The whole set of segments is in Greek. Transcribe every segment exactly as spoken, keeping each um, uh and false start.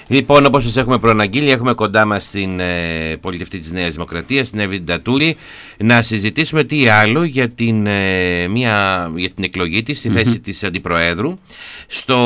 Λοιπόν, όπως σας έχουμε προαναγγείλει, έχουμε κοντά μας την ε, πολιτευτή της Νέας Δημοκρατίας, την Εύη Ντατούλη, να συζητήσουμε τι άλλο για την, ε, μια, για την εκλογή της στη θέση mm-hmm. της Αντιπροέδρου στο,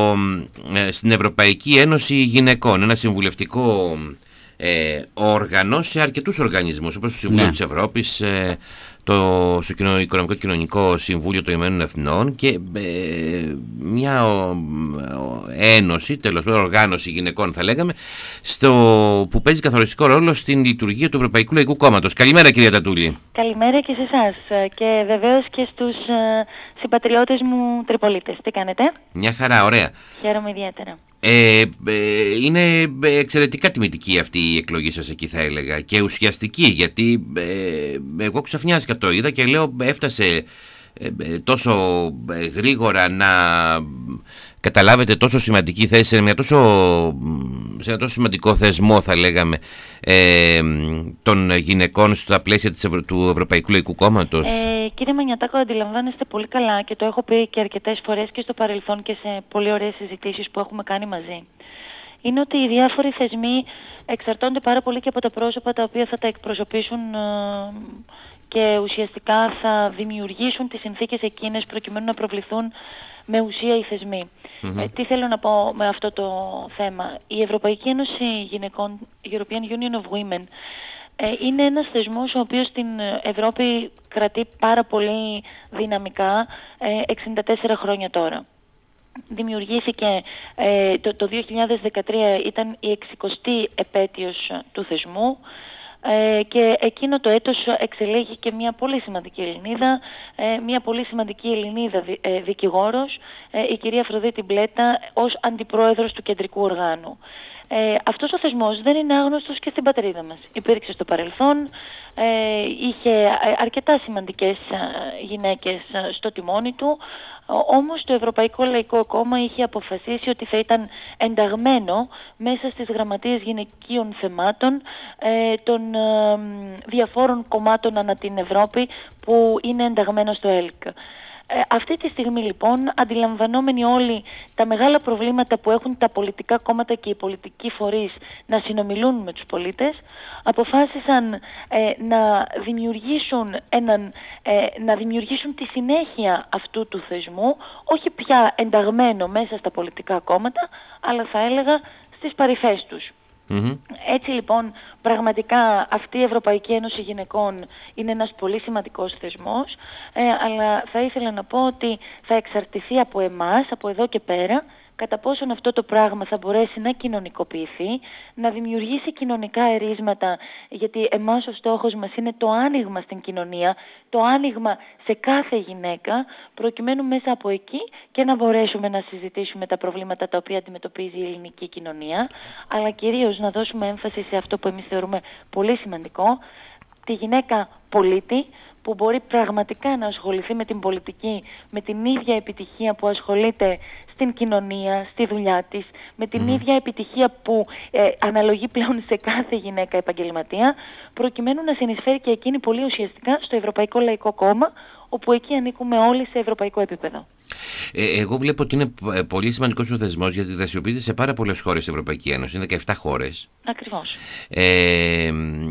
ε, στην Ευρωπαϊκή Ένωση Γυναικών, ένα συμβουλευτικό ε, όργανο σε αρκετούς οργανισμούς, όπως το Συμβούλιο ναι. της Ευρώπης, ε, το στο Οικονομικό και Κοινωνικό Συμβούλιο των Ηνωμένων Εθνών και ε, μια ο, ο, ένωση, τέλος πάντων οργάνωση γυναικών θα λέγαμε, στο, που παίζει καθοριστικό ρόλο στην λειτουργία του Ευρωπαϊκού Λαϊκού Κόμματος. Καλημέρα, κυρία Ντατούλη. Καλημέρα και σε εσάς και βεβαίως και στους ε, συμπατριώτες μου τριπολίτες. Τι κάνετε? Μια χαρά, ωραία. Χαίρομαι ιδιαίτερα. Ε, ε, είναι εξαιρετικά τιμητική αυτή η εκλογή σας εκεί, θα έλεγα, και ουσιαστική, γιατί ε, εγώ ξαφνιάστηκα το είδα και λέω έφτασε ε, τόσο γρήγορα να καταλάβετε τόσο σημαντική θέση σε, μια τόσο, σε ένα τόσο σημαντικό θεσμό, θα λέγαμε, ε, των γυναικών στα πλαίσια της Ευρω... του Ευρωπαϊκού Λαϊκού Κόμματος. Ε, κύριε Μανιατάκο, αντιλαμβάνεστε πολύ καλά και το έχω πει και αρκετές φορές και στο παρελθόν και σε πολύ ωραίες συζητήσεις που έχουμε κάνει μαζί. Είναι ότι οι διάφοροι θεσμοί εξαρτώνται πάρα πολύ και από τα πρόσωπα τα οποία θα τα εκπροσωπήσουν ε, και ουσιαστικά θα δημιουργήσουν τις συνθήκες εκείνες προκειμένου να προβληθούν με ουσία οι θεσμοί. Mm-hmm. Ε, τι θέλω να πω με αυτό το θέμα? Η Ευρωπαϊκή Ένωση Γυναικών, European Union of Women, ε, είναι ένας θεσμός ο οποίος στην Ευρώπη κρατεί πάρα πολύ δυναμικά ε, εξήντα τέσσερα χρόνια τώρα. Δημιουργήθηκε ε, το, το δύο χιλιάδες δεκατρία, ήταν η εξηκοστή επέτειος του θεσμού. Ε, και εκείνο το έτος εξελέγει και μια πολύ σημαντική Ελληνίδα, ε, μια πολύ σημαντική Ελληνίδα δι, ε, δικηγόρος, ε, η κυρία Αφροδίτη Μπλέτα, ως αντιπρόεδρος του κεντρικού οργάνου. Ε, αυτός ο θεσμός δεν είναι άγνωστος και στην πατρίδα μας. Υπήρξε στο παρελθόν, ε, είχε αρκετά σημαντικές γυναίκες στο τιμόνι του, όμως το Ευρωπαϊκό Λαϊκό Κόμμα είχε αποφασίσει ότι θα ήταν ενταγμένο μέσα στις γραμματείες γυναικείων θεμάτων ε, των ε, διαφόρων κομμάτων ανά την Ευρώπη που είναι ενταγμένο στο ΕΛΚ. Ε, αυτή τη στιγμή λοιπόν, αντιλαμβανόμενοι όλοι τα μεγάλα προβλήματα που έχουν τα πολιτικά κόμματα και οι πολιτικοί φορείς να συνομιλούν με τους πολίτες, αποφάσισαν ε, να, δημιουργήσουν έναν, ε, να δημιουργήσουν τη συνέχεια αυτού του θεσμού, όχι πια ενταγμένο μέσα στα πολιτικά κόμματα, αλλά θα έλεγα στις παρυφές τους. Mm-hmm. Έτσι λοιπόν πραγματικά αυτή η Ευρωπαϊκή Ένωση Γυναικών είναι ένας πολύ σημαντικός θεσμός, ε, αλλά θα ήθελα να πω ότι θα εξαρτηθεί από εμάς, από εδώ και πέρα, κατά πόσον αυτό το πράγμα θα μπορέσει να κοινωνικοποιηθεί, να δημιουργήσει κοινωνικά ερίσματα, γιατί εμάς ο στόχος μας είναι το άνοιγμα στην κοινωνία, το άνοιγμα σε κάθε γυναίκα, προκειμένου μέσα από εκεί και να μπορέσουμε να συζητήσουμε τα προβλήματα τα οποία αντιμετωπίζει η ελληνική κοινωνία, αλλά κυρίως να δώσουμε έμφαση σε αυτό που εμείς θεωρούμε πολύ σημαντικό, τη γυναίκα πολίτη, που μπορεί πραγματικά να ασχοληθεί με την πολιτική με την ίδια επιτυχία που ασχολείται στην κοινωνία, στη δουλειά της, με την mm. ίδια επιτυχία που ε, αναλογεί πλέον σε κάθε γυναίκα επαγγελματία, προκειμένου να συνεισφέρει και εκείνη πολύ ουσιαστικά στο Ευρωπαϊκό Λαϊκό Κόμμα, όπου εκεί ανήκουμε όλοι σε ευρωπαϊκό επίπεδο. Ε, εγώ βλέπω ότι είναι πολύ σημαντικός ο θεσμός, γιατί δραστηριοποιείται σε πάρα πολλές χώρες της Ευρωπαϊκής Ένωσης, είναι δεκαεπτά χώρες. Ακριβώς. Ε,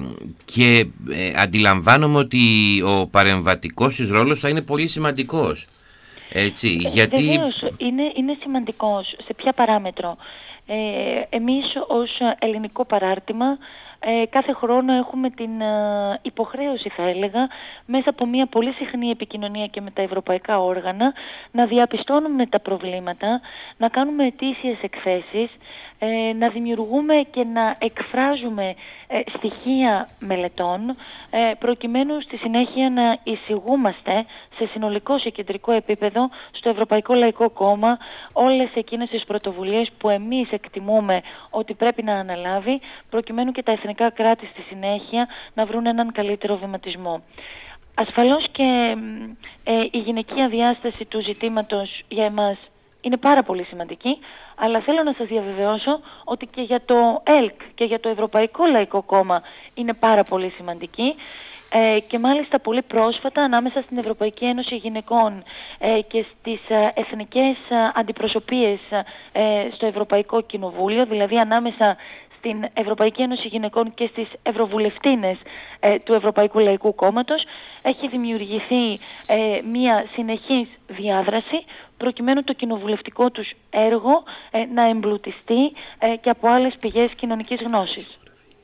και ε, αντιλαμβάνομαι ότι ο παρεμβατικός της ρόλος θα είναι πολύ σημαντικός. Έτσι, ε, γιατί... Βεβαίως, είναι, είναι σημαντικός. Σε ποια παράμετρο? Ε, εμείς ως ελληνικό παράρτημα Ε, κάθε χρόνο έχουμε την ε, υποχρέωση, θα έλεγα, μέσα από μια πολύ συχνή επικοινωνία και με τα ευρωπαϊκά όργανα, να διαπιστώνουμε τα προβλήματα, να κάνουμε ετήσιες εκθέσεις, ε, να δημιουργούμε και να εκφράζουμε ε, στοιχεία μελετών, ε, προκειμένου στη συνέχεια να εισηγούμαστε σε συνολικό σε κεντρικό επίπεδο στο Ευρωπαϊκό Λαϊκό Κόμμα όλες εκείνες τις πρωτοβουλίες που εμείς εκτιμούμε ότι πρέπει να αναλάβει, προκειμένου και τα εθνικά κράτη στη συνέχεια να βρουν έναν καλύτερο βηματισμό. Ασφαλώς και ε, η γυναικεία διάσταση του ζητήματος για εμάς είναι πάρα πολύ σημαντική, αλλά θέλω να σας διαβεβαιώσω ότι και για το ΕΛΚ και για το Ευρωπαϊκό Λαϊκό Κόμμα είναι πάρα πολύ σημαντική. ε, και μάλιστα πολύ πρόσφατα ανάμεσα στην Ευρωπαϊκή Ένωση Γυναικών ε, και στις ε, εθνικές ε, αντιπροσωπείες ε, στο Ευρωπαϊκό Κοινοβούλιο, δηλαδή ανάμεσα στην Ευρωπαϊκή Ένωση Γυναικών και στις ευρωβουλευτίνες ε, του Ευρωπαϊκού Λαϊκού Κόμματος, έχει δημιουργηθεί ε, μια συνεχής διάδραση προκειμένου το κοινοβουλευτικό τους έργο ε, να εμπλουτιστεί ε, και από άλλες πηγές κοινωνικής γνώσης.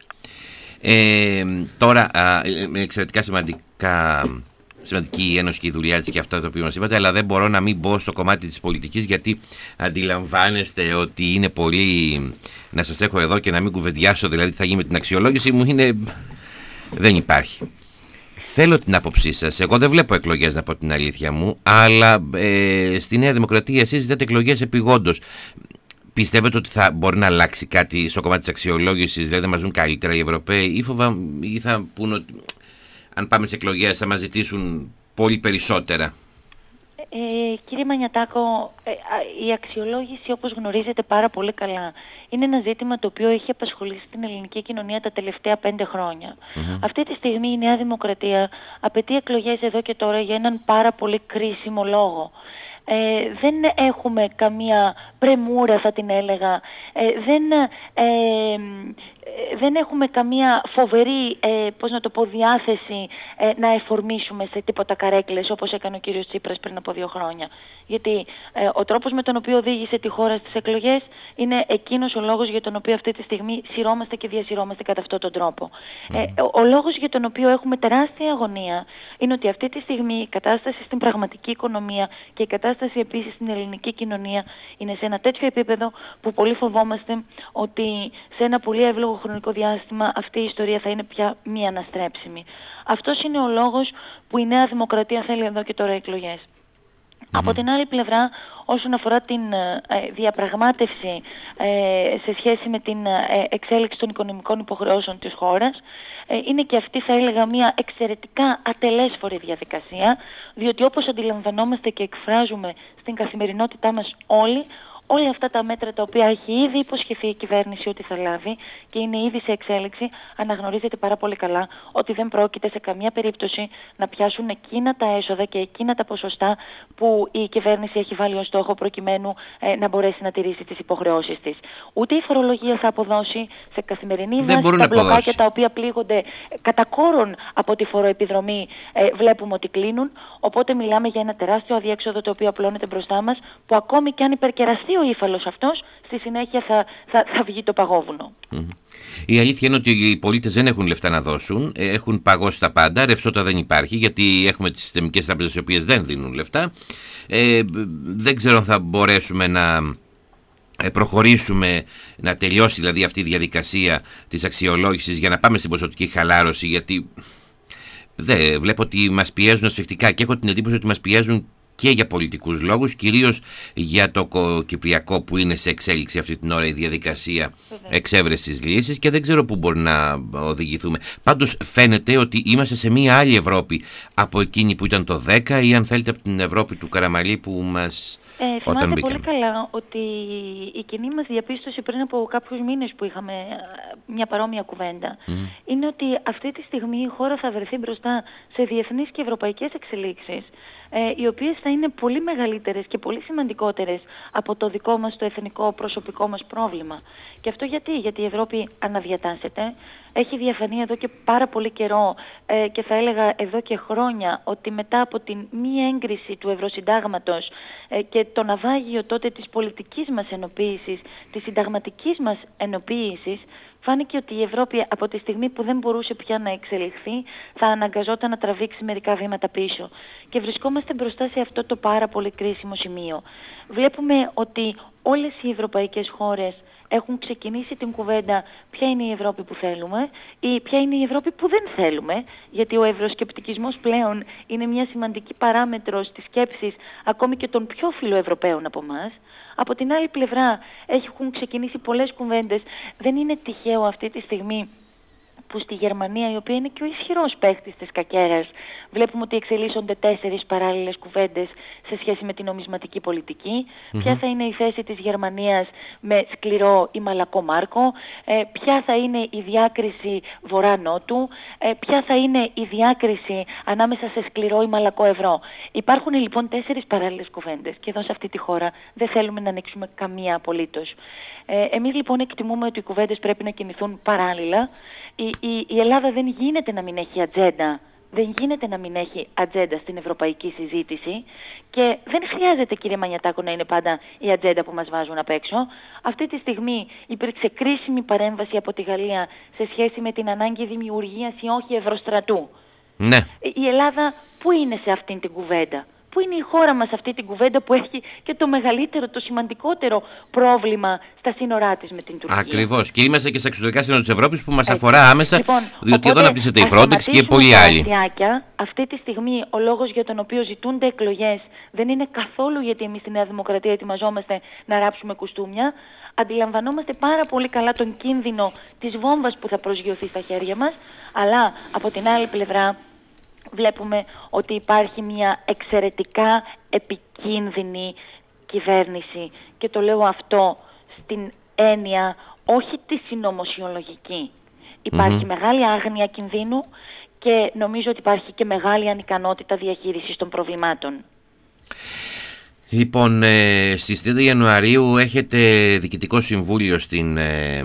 Ε, τώρα, α, εξαιρετικά σημαντικά, σημαντική η Ένωση και η δουλειά της και αυτά το οποίο μας είπατε, αλλά δεν μπορώ να μην μπω στο κομμάτι της πολιτικής, γιατί αντιλαμβάνεστε ότι είναι πολύ να σας έχω εδώ και να μην κουβεντιάσω, δηλαδή τι θα γίνει με την αξιολόγηση μου, είναι... δεν υπάρχει. Θέλω την άποψή σας. Εγώ δεν βλέπω εκλογές, να πω την αλήθεια μου, αλλά ε, στη Νέα Δημοκρατία εσείς ζητάτε εκλογές επειγόντως. Πιστεύετε ότι θα μπορεί να αλλάξει κάτι στο κομμάτι της αξιολόγησης, δηλαδή θα μας δουν καλύτερα οι Ευρωπαίοι, ή, φοβα, ή θα πούν ότι αν πάμε σε εκλογές θα μας ζητήσουν πολύ περισσότερα? Ε, κύριε Μανιατάκο, ε, η αξιολόγηση, όπως γνωρίζετε πάρα πολύ καλά, είναι ένα ζήτημα το οποίο έχει απασχολήσει την ελληνική κοινωνία τα τελευταία πέντε χρόνια. Mm-hmm. Αυτή τη στιγμή η Νέα Δημοκρατία απαιτεί εκλογές εδώ και τώρα για έναν πάρα πολύ κρίσιμο λόγο. Ε, δεν έχουμε καμία πρεμούρα, θα την έλεγα, ε, δεν, ε, δεν έχουμε καμία φοβερή, ε, πώς να το πω, διάθεση ε, να εφορμήσουμε σε τίποτα καρέκλες όπως έκανε ο κύριος Τσίπρας πριν από δύο χρόνια. Γιατί ε, ο τρόπος με τον οποίο οδήγησε τη χώρα στις εκλογές είναι εκείνος ο λόγος για τον οποίο αυτή τη στιγμή σειρώμαστε και διασυρώμαστε κατά αυτόν τον τρόπο. Ε, ο, ο λόγος για τον οποίο έχουμε τεράστια αγωνία είναι ότι αυτή τη στιγμή η κατάσταση στην πραγματική οικονομία και η κατάσταση επίσης στην ελληνική κοινωνία είναι σε ένα τέτοιο επίπεδο που πολύ φοβόμαστε ότι σε ένα πολύ εύλογο χρονικό διάστημα αυτή η ιστορία θα είναι πια μη αναστρέψιμη. Αυτός είναι ο λόγος που η Νέα Δημοκρατία θέλει εδώ και τώρα εκλογές. Mm-hmm. Από την άλλη πλευρά, όσον αφορά την ε, διαπραγμάτευση ε, σε σχέση με την ε, εξέλιξη των οικονομικών υποχρεώσεων της χώρας, ε, είναι και αυτή, θα έλεγα, μια εξαιρετικά ατελέσφορη διαδικασία, διότι όπως αντιλαμβανόμαστε και εκφράζουμε στην καθημερινότητά μας όλοι, όλα αυτά τα μέτρα τα οποία έχει ήδη υποσχεθεί η κυβέρνηση ότι θα λάβει και είναι ήδη σε εξέλιξη, αναγνωρίζεται πάρα πολύ καλά ότι δεν πρόκειται σε καμία περίπτωση να πιάσουν εκείνα τα έσοδα και εκείνα τα ποσοστά που η κυβέρνηση έχει βάλει ως στόχο προκειμένου ε, να μπορέσει να τηρήσει τις υποχρεώσεις της. Ούτε η φορολογία θα αποδώσει σε καθημερινή βάση. Τα μπλοκάκια τα οποία πλήγονται κατά κόρον από τη φοροεπιδρομή ε, βλέπουμε ότι κλείνουν. Οπότε μιλάμε για ένα τεράστιο αδιέξοδο το οποίο απλώνεται μπροστά μας, που ακόμη και αν υπερκεραστεί ο ύφαλος αυτός, στη συνέχεια θα, θα, θα βγει το παγόβουνο. Mm. Η αλήθεια είναι ότι οι πολίτες δεν έχουν λεφτά να δώσουν, έχουν παγώσει τα πάντα, ρευστότητα δεν υπάρχει, γιατί έχουμε τις συστημικές τράπεζες οι οποίες δεν δίνουν λεφτά. Ε, δεν ξέρω αν θα μπορέσουμε να προχωρήσουμε, να τελειώσει δηλαδή αυτή η διαδικασία της αξιολόγησης για να πάμε στην ποσοτική χαλάρωση, γιατί δεν βλέπω ότι μας πιέζουν ασφιχτικά και έχω την εντύπωση ότι μας πιέζουν και για πολιτικούς λόγους, κυρίως για το Κυπριακό που είναι σε εξέλιξη αυτή την ώρα η διαδικασία εξέβρεσης λύσης και δεν ξέρω πού μπορεί να οδηγηθούμε. Πάντως φαίνεται ότι είμαστε σε μια άλλη Ευρώπη από εκείνη που ήταν το δέκα ή αν θέλετε από την Ευρώπη του Καραμαλή που μας... Ε, θυμάται πολύ καλά ότι η κοινή μας διαπίστωση πριν από κάποιους μήνες που είχαμε μια παρόμοια κουβέντα mm. είναι ότι αυτή τη στιγμή η χώρα θα βρεθεί μπροστά σε διεθνείς και ευρωπαϊκές εξελίξεις, ε, οι οποίες θα είναι πολύ μεγαλύτερες και πολύ σημαντικότερες από το δικό μας το εθνικό προσωπικό μας πρόβλημα. Και αυτό γιατί, γιατί η Ευρώπη αναδιατάσσεται, έχει διαφανεί εδώ και πάρα πολύ καιρό ε, και θα έλεγα εδώ και χρόνια ότι μετά από την μη έγκριση του Ευρωσυντάγματος ε, και το ναυάγιο τότε της πολιτικής μας ενοποίησης, της συνταγματικής μας ενοποίησης, φάνηκε ότι η Ευρώπη από τη στιγμή που δεν μπορούσε πια να εξελιχθεί θα αναγκαζόταν να τραβήξει μερικά βήματα πίσω. Και βρισκόμαστε μπροστά σε αυτό το πάρα πολύ κρίσιμο σημείο. Βλέπουμε ότι όλες οι ευρωπαϊκές χώρες έχουν ξεκινήσει την κουβέντα ποια είναι η Ευρώπη που θέλουμε ή ποια είναι η Ευρώπη που δεν θέλουμε, γιατί ο ευρωσκεπτικισμός πλέον είναι μια σημαντική παράμετρος της σκέψης ακόμη και των πιο φιλοευρωπαίων από εμάς. Από την άλλη πλευρά έχουν ξεκινήσει πολλές κουβέντες. Δεν είναι τυχαίο αυτή τη στιγμή που στη Γερμανία, η οποία είναι και ο ισχυρός παίκτης της κακέρας, βλέπουμε ότι εξελίσσονται τέσσερις παράλληλες κουβέντες σε σχέση με την νομισματική πολιτική. Mm-hmm. Ποια θα είναι η θέση της Γερμανίας με σκληρό ή μαλακό μάρκο, ε, ποια θα είναι η διάκριση βορρά-νότου, ε, ποια θα είναι η διάκριση ανάμεσα σε σκληρό ή μαλακό ευρώ. Υπάρχουν λοιπόν τέσσερις παράλληλες κουβέντες και εδώ σε αυτή τη χώρα δεν θέλουμε να ανοίξουμε καμία απολύτως. Ε, εμείς λοιπόν εκτιμούμε ότι οι κουβέντες πρέπει να κινηθούν παράλληλα. Η, η, η Ελλάδα δεν γίνεται να μην έχει ατζέντα. Δεν γίνεται να μην έχει ατζέντα στην ευρωπαϊκή συζήτηση και δεν χρειάζεται, κύριε Μανιατάκο, να είναι πάντα η ατζέντα που μας βάζουν απ' έξω. Αυτή τη στιγμή υπήρξε κρίσιμη παρέμβαση από τη Γαλλία σε σχέση με την ανάγκη δημιουργίας ή όχι ευρωστρατού. Ναι. Η Ελλάδα πού είναι σε αυτήν την κουβέντα? Πού είναι η χώρα μας αυτή την κουβέντα που έχει και το μεγαλύτερο, το σημαντικότερο πρόβλημα στα σύνορά της με την Τουρκία? Ακριβώς. Και είμαστε και στα εξωτερικά σύνορα της Ευρώπης που μας αφορά άμεσα, λοιπόν, διότι εδώ αναπτύσσεται η Frontex και πολλοί άλλοι. Αυτή τη στιγμή ο λόγος για τον οποίο ζητούνται εκλογές δεν είναι καθόλου γιατί εμείς στη Νέα Δημοκρατία ετοιμαζόμαστε να ράψουμε κουστούμια. Αντιλαμβανόμαστε πάρα πολύ καλά τον κίνδυνο της βόμβας που θα προσγειωθεί στα χέρια μας, αλλά από την άλλη πλευρά βλέπουμε ότι υπάρχει μια εξαιρετικά επικίνδυνη κυβέρνηση και το λέω αυτό στην έννοια όχι τη συνωμοσιολογική. Υπάρχει mm-hmm. μεγάλη άγνοια κινδύνου και νομίζω ότι υπάρχει και μεγάλη ανικανότητα διαχείρισης των προβλημάτων. Λοιπόν, ε, στις τριάντα Ιανουαρίου έχετε διοικητικό συμβούλιο στην ε,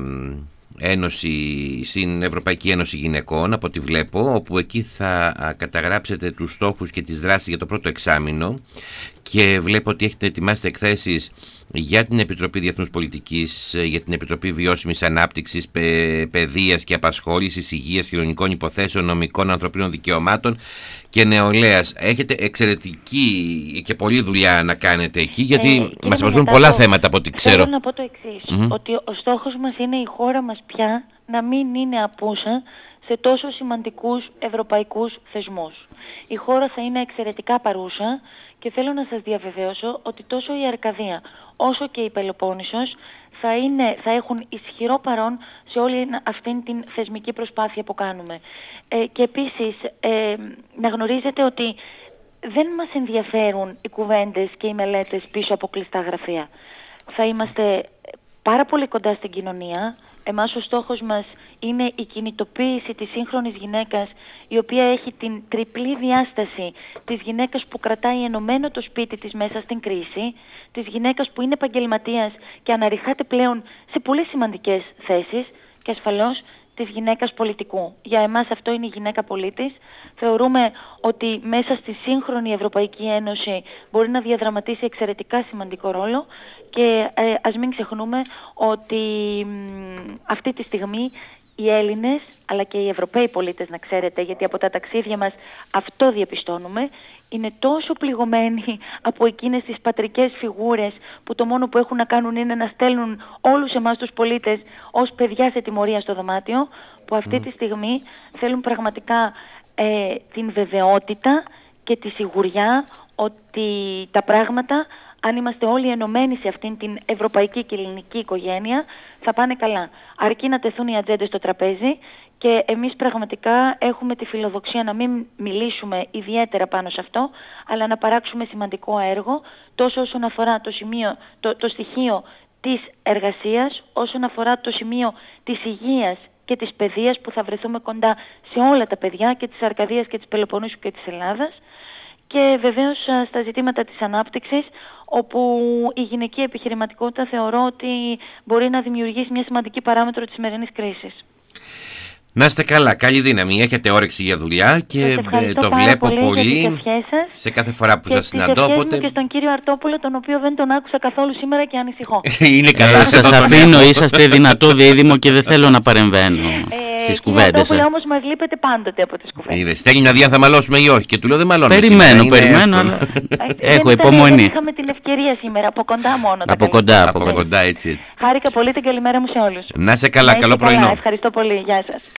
Ένωση, στην Ευρωπαϊκή Ένωση Γυναικών, από ό,τι βλέπω, όπου εκεί θα καταγράψετε τους στόχους και τις δράσεις για το πρώτο εξάμηνο και βλέπω ότι έχετε ετοιμάσει εκθέσεις για την Επιτροπή Διεθνούς Πολιτικής, για την Επιτροπή Βιώσιμης Ανάπτυξης, παι, Παιδείας και Απασχόλησης, Υγείας, Κοινωνικών Υποθέσεων, Νομικών, Ανθρωπίνων Δικαιωμάτων και Νεολαίας. Έχετε εξαιρετική και πολλή δουλειά να κάνετε εκεί, γιατί ε, μας απασχολούν πολλά το... θέματα από ό,τι ξέρω. Θέλω να πω το εξής, mm-hmm. ότι ο στόχος μας είναι η χώρα μας πια να μην είναι απούσα σε τόσο σημαντικούς ευρωπαϊκούς θεσμούς. Η χώρα θα είναι εξαιρετικά παρούσα και θέλω να σας διαβεβαίωσω ότι τόσο η Αρκαδία όσο και η Πελοπόννησος θα, είναι, θα έχουν ισχυρό παρόν σε όλη αυτήν την θεσμική προσπάθεια που κάνουμε. Ε, και επίσης ε, να γνωρίζετε ότι δεν μας ενδιαφέρουν οι κουβέντες και οι μελέτες πίσω από κλειστά γραφεία. Θα είμαστε πάρα πολύ κοντά στην κοινωνία. Εμάς ο στόχος μας είναι η κινητοποίηση της σύγχρονης γυναίκας, η οποία έχει την τριπλή διάσταση της γυναίκας που κρατάει ενωμένο το σπίτι της μέσα στην κρίση, της γυναίκας που είναι επαγγελματίας και αναρριχάται πλέον σε πολύ σημαντικές θέσεις και ασφαλώς της γυναίκας πολιτικού. Για εμάς αυτό είναι η γυναίκα πολίτης. Θεωρούμε ότι μέσα στη σύγχρονη Ευρωπαϊκή Ένωση μπορεί να διαδραματίσει εξαιρετικά σημαντικό ρόλο και ε, ας μην ξεχνούμε ότι μ, αυτή τη στιγμή οι Έλληνες αλλά και οι Ευρωπαίοι πολίτες, να ξέρετε, γιατί από τα ταξίδια μας αυτό διαπιστώνουμε, είναι τόσο πληγωμένοι από εκείνες τις πατρικές φιγούρες που το μόνο που έχουν να κάνουν είναι να στέλνουν όλους εμάς τους πολίτες ως παιδιά σε τιμωρία στο δωμάτιο, που αυτή τη στιγμή θέλουν πραγματικά ε, την βεβαιότητα και τη σιγουριά ότι τα πράγματα, αν είμαστε όλοι ενωμένοι σε αυτήν την ευρωπαϊκή και ελληνική οικογένεια, θα πάνε καλά. Αρκεί να τεθούν οι ατζέντες στο τραπέζι και εμείς πραγματικά έχουμε τη φιλοδοξία να μην μιλήσουμε ιδιαίτερα πάνω σε αυτό, αλλά να παράξουμε σημαντικό έργο, τόσο όσον αφορά το, σημείο, το, το στοιχείο της εργασίας, όσον αφορά το σημείο της υγείας και της παιδείας, που θα βρεθούμε κοντά σε όλα τα παιδιά και της Αρκαδίας και της Πελοποννήσου και της Ελλάδας. Και βεβαίως στα ζητήματα της ανάπτυξης, όπου η γυναική επιχειρηματικότητα θεωρώ ότι μπορεί να δημιουργήσει μια σημαντική παράμετρο της σημερινής κρίσης. Να είστε καλά, καλή δύναμη, έχετε όρεξη για δουλειά και το βλέπω πολύ, πολύ σε κάθε φορά που σας συναντώ. Οπότε... και στον κύριο Αρτόπουλο, τον οποίο δεν τον άκουσα καθόλου σήμερα και ανησυχώ. Είναι καλά, ε, σας αφήνω, είσαστε δυνατό δίδυμο και δεν θέλω να παρεμβαίνω ε, στις κουβέντες. Κύριε Αρτόπουλο, όμως μας λείπετε πάντοτε από τις κουβέντες. Είδες, στέλνει να δει αν θα μαλώσουμε ή όχι και του λέω δεν μαλώνω. Περιμένω, περιμένω, αλλά έχω υπομονή. Είχαμε την ευκαιρία σήμερα, από κοντά μόνο. Από κοντά, από κοντά, έτσι έτσι. Χάρηκα πολύ, την καλημέρα μου σε όλους. Να είσαι καλά, καλό πρωινό. Ευχαριστώ πολύ, γεια σας.